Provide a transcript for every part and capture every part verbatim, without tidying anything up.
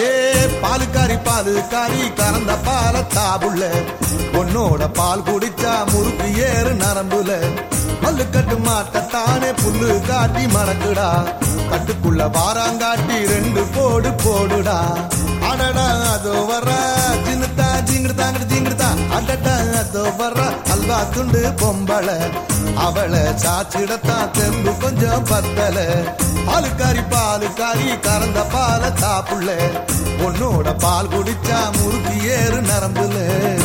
ஏ பாலுக்காரி பாலுக்காரி கறந்த பால தாபுள்ள உன்னோட பால் குடிச்சா முறுக்கு ஏறு நரம்புல பல்லு கட்டு மாட்டத்தானே புல்லு காட்டி மறக்குடா கட்டுக்குள்ள வாராங்காட்டி ரெண்டு போடு போடுடா அடடா அதோ வர்ற ஜின்னுதா ஜிங்கிடுதாங்கிட்டு ஜிங்கிடுதா அடடா அதோ வர்ற அல்வா துண்டு பொம்பளை அவளை சாச்சிடத்தான் தெம்பு கொஞ்சம் பத்தல பாலுக்காரி பாலுக்காரி கறந்த பால தாப்புள்ள உன்னோட பால் குடிச்சா முறுக்கு ஏறு நரம்புல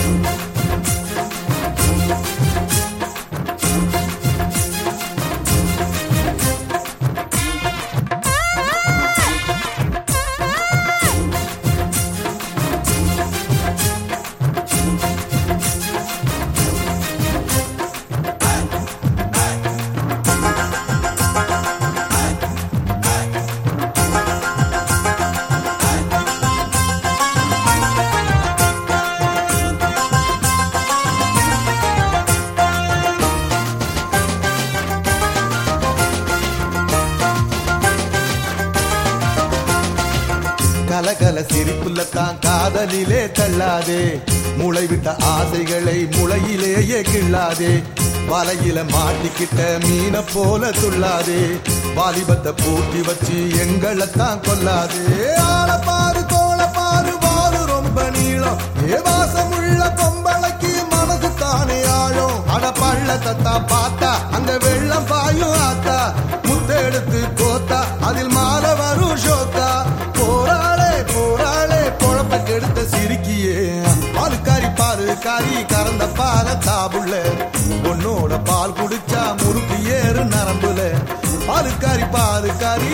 கலகல சிரிப்புலத்தான் காதலிலே தள்ளாதே முளை விட்ட ஆசைகளை முளையிலேயே கிள்ளாதே வலையில மாட்டிக்கிட்ட மீன போல துள்ளாதே வாலிபத்தை பூட்டி வச்சு எங்களைத்தான் கொல்லாதே ஆள பாரு தோள பாரு வாரு ரொம்ப நீளம் ஏ வாசமுள்ள பொம்பளைக்கு மனது தானே ஆழம் அட பள்ளத்தா பார்த்தா அங்க வெள்ளம் பாயும் ஆத்தா முத்தெடுத்து கோத்தா அதில் மாலை வரும் ஷோத்தா போராளே போராளே பொழப்ப கெடுத்த சிரிக்கியே பாலுக்காரி பாலுக்காரி கறந்த பால தாபுள்ள உன்னோட பால் குடிச்சா முறுக்கு ஏறு நரம்புல பாலுக்காரி பாலுக்காரி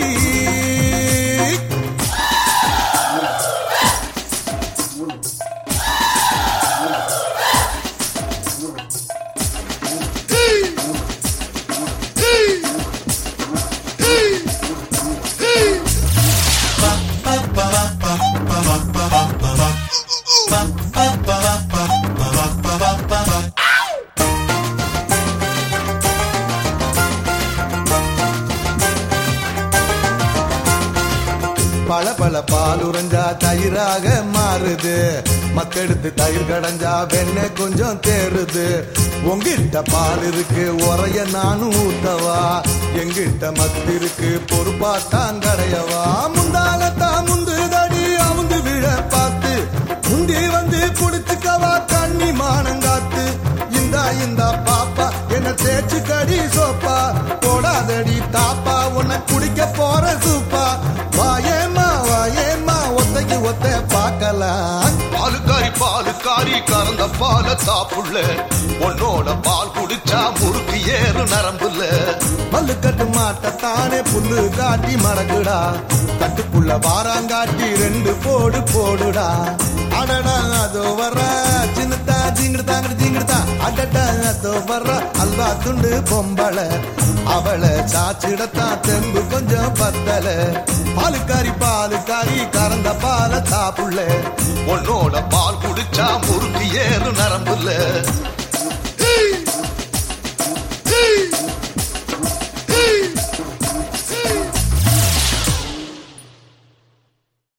பல பல பால் உறைஞ்சா தயிராக மாறுது மத்தெடுத்து தயிர் கடைஞ்சா வெண்ணெய் கொஞ்சம் தேறுது உங்கிட்ட பால் இருக்கு உரைய நானும் ஊத்தவா எங்கிட்ட மத்து இருக்கு பொறுப்பாத்தான் கடையவா முந்தாலத்தான் முந்து தடி அவுந்து விழ பார்த்து முந்தி வந்து குடிச்சுக்கவா கண்ணி மானங்காத்து இந்தா இந்தா பாப்பா என்ன தேய்ச்சு கடி சோப்பா போடாதடி தாப்பா உன்னை குடிக்க போற சூப்பா வாயேமா வாயேமா ஒத்தைக்கு ஒத்த பார்க்கலாம் பாலுக்காரி பாலுக்காரி கறந்த பால தாப்புள்ள உன்னோட பால் குடிச்சா முறுக்கு ஏறு நரம்புல பல்லு கட்டு மாட்டத்தானே புல்லு காட்டி மறக்குடா கட்டுக்குள்ள வாராங்காட்டி ரெண்டு போடு போடுடா அடடா அதோ வர்ற சின்னதா ஜிங்கிடுதாங்கிட்டு ஜிங்கிடுதா அடடா அதோ வர்ற அல்வா துண்டு பொம்பளை அவளை சாச்சிடத்தான் தெம்பு கொஞ்சம் பத்தல பாலுக்காரி பாலுக்காரி கறந்த பால தாப்புள்ள உன்னோட பால் குடிச்சா முறுக்கு ஏறு நரம்புல